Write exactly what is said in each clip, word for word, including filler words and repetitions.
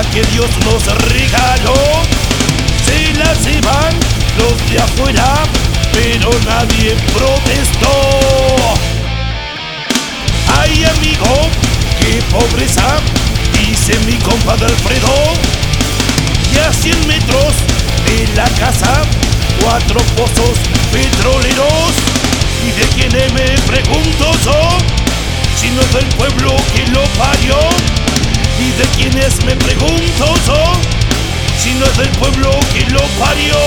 que Dios nos regaló. Se la llevan los de afuera, pero nadie protestó. Ay, amigo, qué pobreza, dice mi compadre Alfredo. Y a cien metros de la casa, cuatro pozos petroleros. ¿Y de quién me pregunto yo? Si no es del pueblo que lo parió. ¿Y de quién es, me pregunto yo? Si no es del pueblo que lo parió.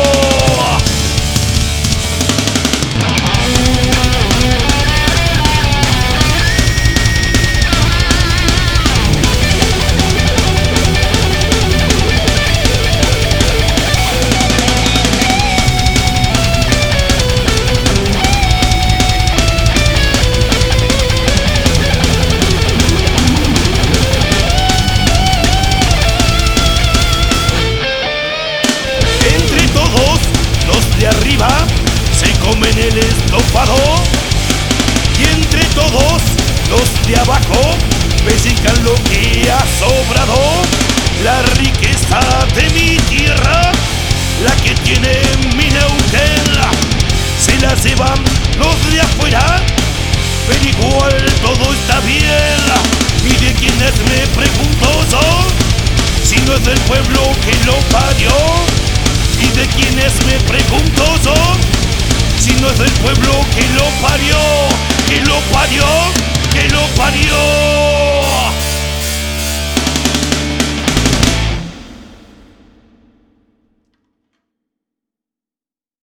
De arriba se comen el estofado, y entre todos los de abajo pellizcan lo que ha sobrado. La riqueza de mi tierra, la que tiene mi Neuquén, se la llevan los de afuera, pero igual todo está bien. ¿Y de quién es, me pregunto yo? Si no es del pueblo que lo parió. ¿Y de quién es, me pregunto yo? Si no es del pueblo que lo parió, que lo parió.